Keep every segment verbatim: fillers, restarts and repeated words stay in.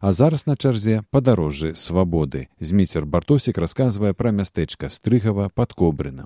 А зараз на чарзе падарожжы свабоды. Зміцер Бартосік расказвае пра мястэчка Стрыгава пад Кобрынам.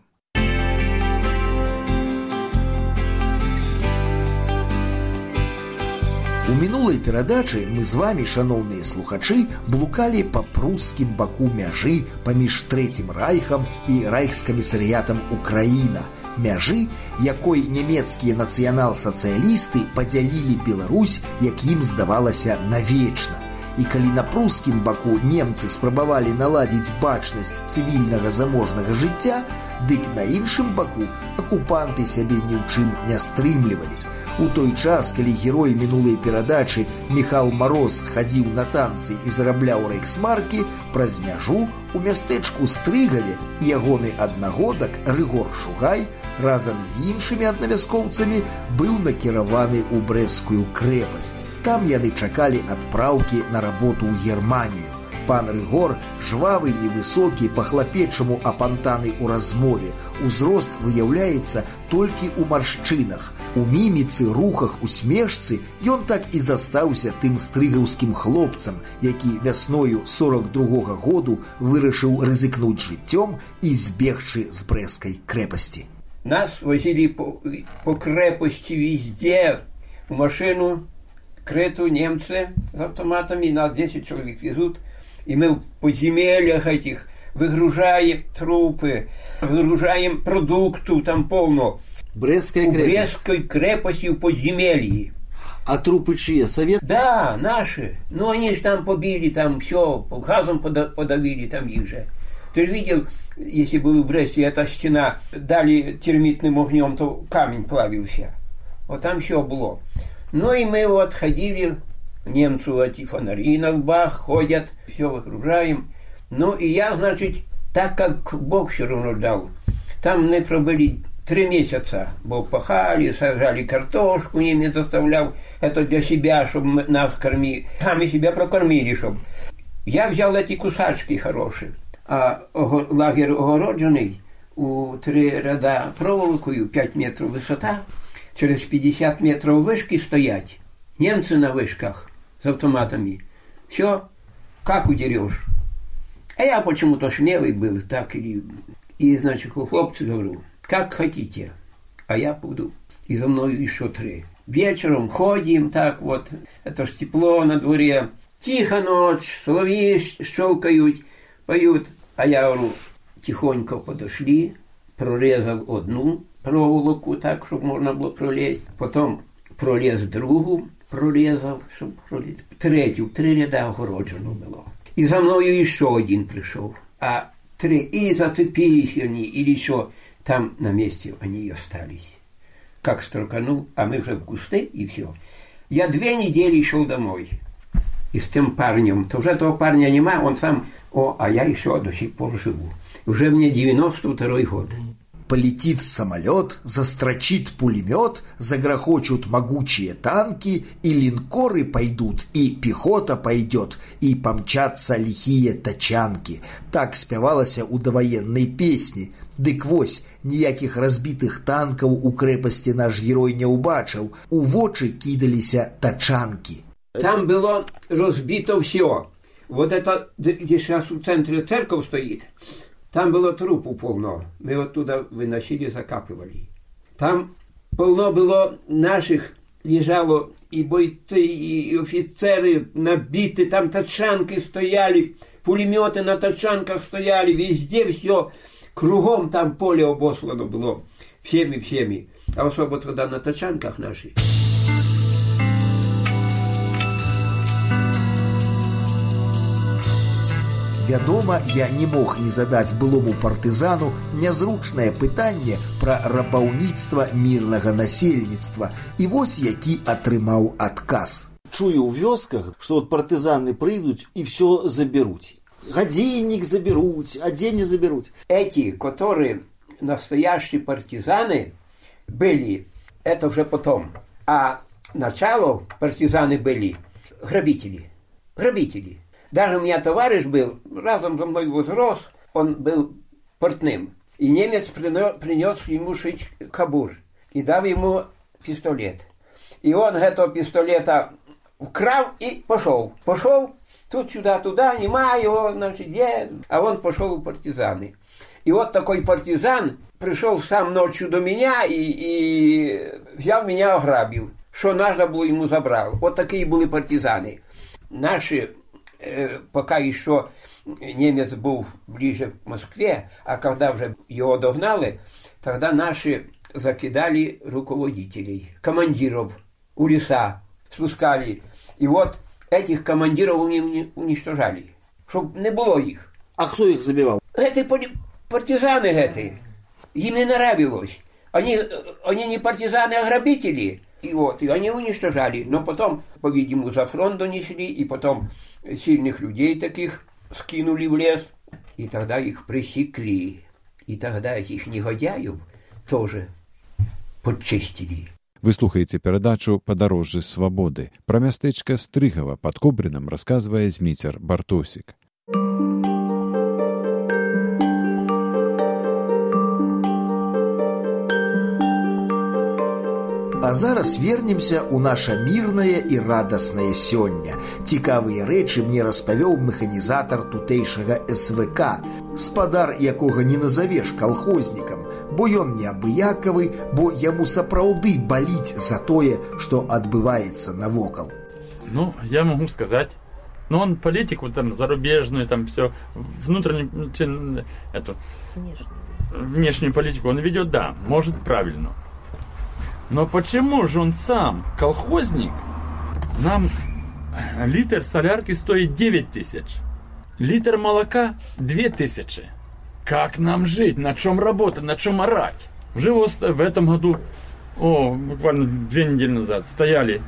У мінулай перадачы мы з вамі, шаноўныя слухачы, блукалі па прускім баку мяжы паміж Трэцім райхам і райхскамісарыятам Украіна, мяжы, якой нямецкія нацыянал-сацыялісты падзялілі Беларусь, як ім здавалася, навечна. І калі на прускім баку немцы спрабавалі наладзіць бачнасць цывільнага заможнага жыцця, дык на іншым баку акупанты сябе ні ў чым не стрымлівалі. У той час, калі герой мінулай перадачы Міхал Мароз хадзіў на танцы і зарабляў рэйхсмаркі, праз мяжу у мястэчку Стрыгаве ягоны аднагодак Рыгор Шугай разам з іншымі аднавяскоўцамі быў накіраваны ў Брэсцкую крэпасць. Там яны чакалі адпраўкі на работу ў Германію. Пан Рыгор, жвавы, невысокі, па-хлапечаму апантаны ў размове. Узрост выяўляецца толькі ў маршчынах. У міміцы, рухах, усмешцы ён так і застаўся тым стрыгаўскім хлопцам, які вясною сорок другога году вырашыў рызыкнуць жыццём і збегчы з Брэсцкай крэпасці. Нас возили по, по крэпасці везде, в машину, Крету, немцы с автоматами, нас десять человек везут, и мы в подземельях этих выгружаем трупы, выгружаем продуктов, там полно. Брестская крепость? Брестской крепости в подземелье. А трупы чьи? Совет? Да, наши. Ну, они же там побили, там все, газом подавили, там их же. Ты же видел, если был в Бресте, эта стена, дали термитным огнем, то камень плавился. Вот там все было. Ну и мы вот ходили, немцу эти фонари на лбах ходят, все выгружаем. Ну и я, значит, так как Бог все равно дал, там мы пробыли три месяца, бо пахали, сажали картошку, немец заставлял, это для себя, чтобы нас кормили, сами себя прокормили, чтобы. Я взял эти кусачки хорошие, а лагерь огородженный, у три ряда проволокою, пять метров высота, через пятьдесят метров вышки стоять, немцы на вышках с автоматами, все, как удерешь. А я почему-то смелый был, так или... И, значит, хлопцы говорю, как хотите, а я буду. И за мной еще три. Вечером ходим, так вот, это ж тепло на дворе, тихо ночь, соловьи щелкают, поют. А я говорю, тихонько подошли, прорезал одну проволоку так, чтобы можно было пролезть. Потом пролез другу, прорезал, чтобы пролезть. Третью, три ряда огороджено было. И за мною еще один пришел. А три, или зацепились они, или еще там на месте они и остались. Как строканул, а мы уже в кусты, и все. Я две недели шел домой. И с тем парнем, то уже того парня нема, он сам, о, а я еще до сих пор живу. Уже мне девяносто второй год. Полетит самолет, застрочит пулемет, загрохочут могучие танки, и линкоры пойдут, и пехота пойдет, и помчатся лихие тачанки. Так спявалася у даваенной песни. Дык вось, ніякіх разбитых танкаў у крэпасці наш герой не ўбачыў, у вочы кідаліся тачанки. Там было разбито все. Вот это, где сейчас в центре церковь стоит, там было трупу полно. Мы оттуда выносили, закапывали. Там полно было наших, лежало и бойцы, и офицеры набиты, там тачанки стояли, пулеметы на тачанках стояли, везде все, кругом там поле обослано было, всеми-всеми. А особо тогда на тачанках наши. Вядома, я не мог не задаць былому партызану нязручнае пытанне пра рабаўніцтва мірнага насельніцтва. І вось які атрымаў адказ. Чую ў вёсках, што от партызаны прыйдуць і все заберуць. Гадзіннік заберуць, а дзень не заберуць. Эти, которые настоящие партизаны были, это уже потом. А начало партизаны были грабители. Грабители. Даже у меня товарищ был, разом со мной возрос, он был портным. И немец принес ему шить кабур и дал ему пистолет. И он этого пистолета украл и пошел. Пошел, Тут сюда, туда, нема его, значит, где? А он пошел в партизаны. И вот такой партизан пришел сам ночью до меня и, и взял меня, ограбил. Что надо было, ему забрал. Вот такие были партизаны. Наши, э, пока еще немец был ближе к Москве, а когда уже его догнали, тогда наши закидали руководителей, командиров у леса, спускали. И вот этих командиров уничтожали, чтобы не было их. А кто их забивал? Это партизаны эти. Им не нравилось. Они, они не партизаны, а грабители. И вот, и они уничтожали. Но потом, по-видимому, за фронт донесли, и потом сильных людей таких скинули в лес. И тогда их пресекли. И тогда этих негодяев тоже подчистили. Вы слухаеце перадачу «Падарожжы свабоды». Пра мястэчка Стрыгава пад Кобрынам расказвае Зміцер Бартосік. А зараз вернемся ў наша мірнае і радаснае сёння. Цікавыя рэчы мне распавёў механізатар тутэйшага эс вэ ка, спадар якога не назавеш калхознікам, бо ён неабыякавы, бо яму сапраўды баліць за тое, што адбываецца навокал. Ну, я могу сказать, ну, он политику там зарубежную, там все, внутреннюю, эту, внешнюю. внешнюю политику он ведет, да, может, правильно. Но почему же он сам, колхозник, нам литр солярки стоит девять тысяч, литр молока две тысячи? Как нам жить? На чем работать? На чем орать? Уже в этом году, о, буквально две недели назад, стояли.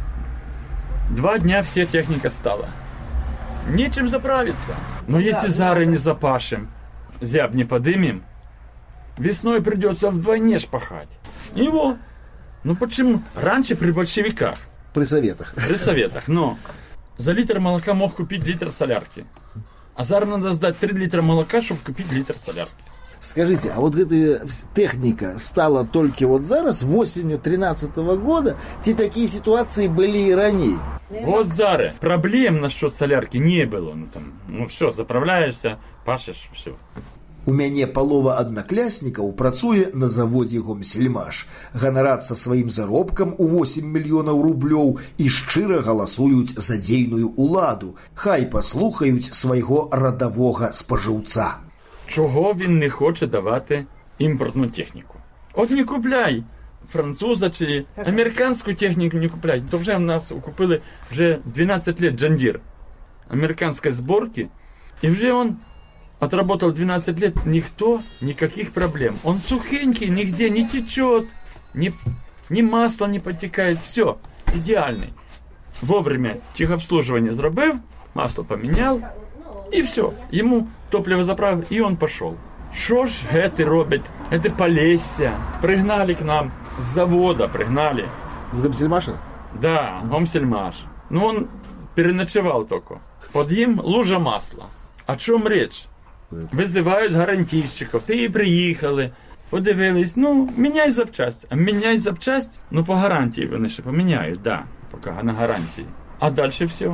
Два дня вся техника стала. Нечем заправиться. Но если зары не запашем, зяб не подымем, весной придется вдвойне шпахать. И вот. Ну почему? Раньше при большевиках. При советах. При советах. Но за литр молока мог купить литр солярки. А зараз надо сдать три литра молока, чтобы купить литр солярки. Скажите, а вот эта техника стала только вот зараз, осенью тринадцатого года, те такие ситуации были и ранее? Вот зараз. Проблем насчет солярки не было. Ну, там, ну все, заправляешься, пашешь, все. У мяне палова аднакляснікаў працуе на заводзе Гомсельмаш. Ганарацца сваім заробкам у восемь мільёнаў рублёў і шчыра галасуюць за дзейную ўладу. Хай паслухаюць свайго радавога спажыўца. Чого він не хоче давати імпортну техніку? От не купляй француза чи американську техніку не купляй. То вже в нас купили вже двенадцать лет John Deere американской сборки, и вже он отработал двенадцать лет, никто, никаких проблем. Он сухенький, нигде не течет, ни, ни масло не потекает, все, идеальный. Вовремя техобслуживание зробив, масло поменял, и все. Ему топливо заправил, и он пошел. Что ж это робят? Это Полесья. Пригнали к нам с завода, пригнали. С Гомсельмаша? Да, Гомсельмаш. Ну, он переночевал только. Под ним лужа масла. О чем речь? Визивають гарантійщиків, ти і приїхали, подивились, ну, міняй запчасть. А міняй запчасть, ну, по гарантії вони ще поміняють, да, поки на гарантії. А далі все.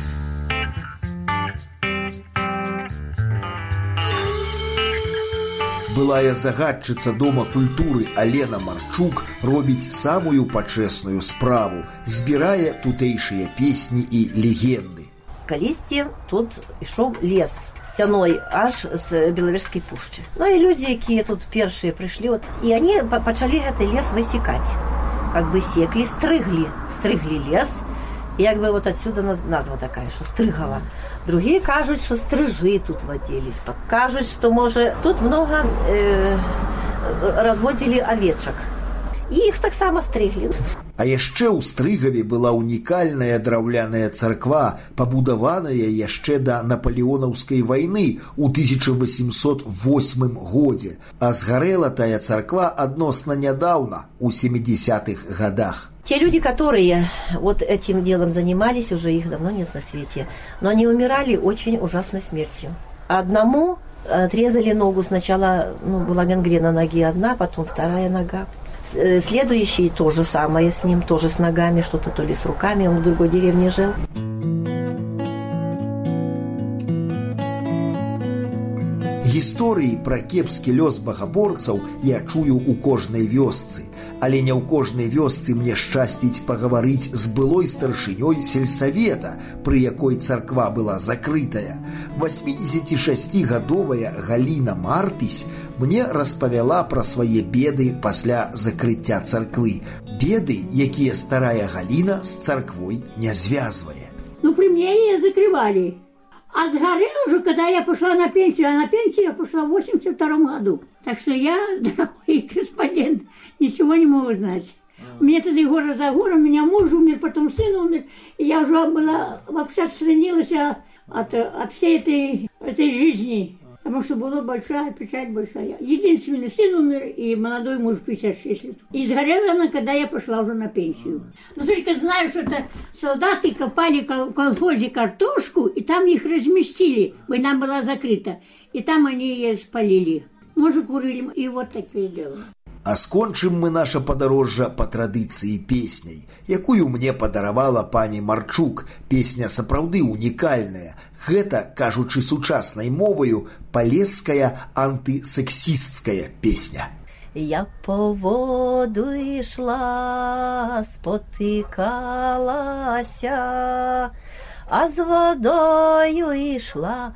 Былая загадчыца Дома культуры Алена Марчук робіць самую пачэсную справу, збірае тутэйшыя песні і легенды. Калісьці тут ішоў лес сцяной аж з Белавежскай пушчы. Ну і людзі, якія тут першыя прыйшлі, вот, і они пачалі гэты лес высекаць. Как бы секлі, стрыглі, стрыглі лес, і як бы вот отсюда назва такая, што Стрыгава. Другие кажуць, што стрыжы тут водились, кажуць, што, можа, тут много э, разводзілі авечак. І іх таксама стрыглі. А яшчэ ў Стрыгаве была унікальная драўляная царква, пабудаваная яшчэ да напалеонаўскай вайны ў тысяча восемьсот восьмым годзе, а згарэла тая царква адносна нядаўна, у семидесятых годах. Те люди, которые вот этим делом занимались, уже их давно нет на свете, но они умирали очень ужасной смертью. Одному отрезали ногу, сначала ну, была гангрена ноги одна, потом вторая нога. Следующий то же самое с ним, тоже с ногами, что-то то ли с руками, он в другой деревне жил. Гісторыі пра кепскі лёс багаборцаў я чую ў кожнай вёсцы, але не ў кожнай вёсцы мне шчасціць пагаварыць з былой старшынёй сельсавета, пры якой царква была закрытая. восьмідзесятишасцігадовая Галіна Мартысь мне распавяла пра свае беды пасля закрыцця царквы. Беды, якія старая Галіна з царквой не звязвае. Ну, при мне ее закрывали. А сгорела уже, когда я пошла на пенсию, а на пенсию я пошла в восемьдесят втором году. Так что я, дорогой господин, ничего не могу знать. Мне тогда и гора за гором, у меня муж умер, потом сын умер, и я уже была, вообще отстранилась от, от всей этой, этой жизни. Потому что была большая печаль, большая. Единственный сын умер, и молодой муж пятьдесят шесть лет. И сгорела она, когда я пошла уже на пенсию. Но только знаю, что это солдаты копали в колхозе картошку, и там их разместили. Война была закрыта. И там они ее спалили. Может, курили, и вот такие дела. А скончым мы наша падарожжа па традыцыі песняй, якую мне падаравала пані Марчук. Песня сапраўды унікальная. Гэта, кажучы сучаснай моваю, палеская антысексісцкая песня. Я по воду ішла, спотикалася, а з водою ішла,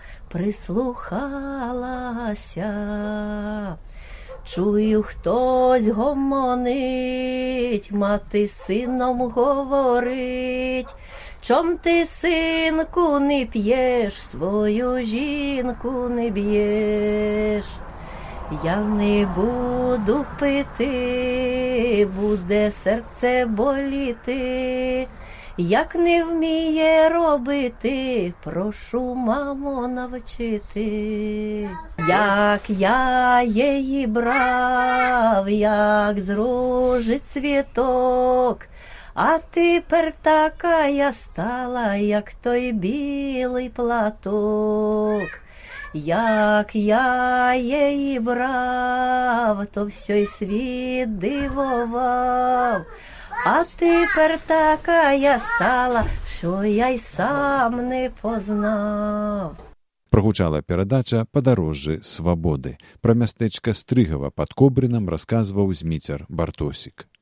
прислухалася. Чую, хтось гомонить, мати з сином говорить. Чом ти, синку, не п'єш, свою жінку не б'єш? Я не буду пити, буде серце боліти. Як не вміє робити, прошу, мамо, навчити. Як я її брав, як з рожі цвіток, а тепер така я стала, як той білий платок. Як я її брав, то всей світ дивував. А тепер така я стала, що я й сам не познав. Прогучала перадача «Падарожжы свабоды». Пра мястэчка Стрыгава пад Кобрынам расказваў Зміцер Бартосік.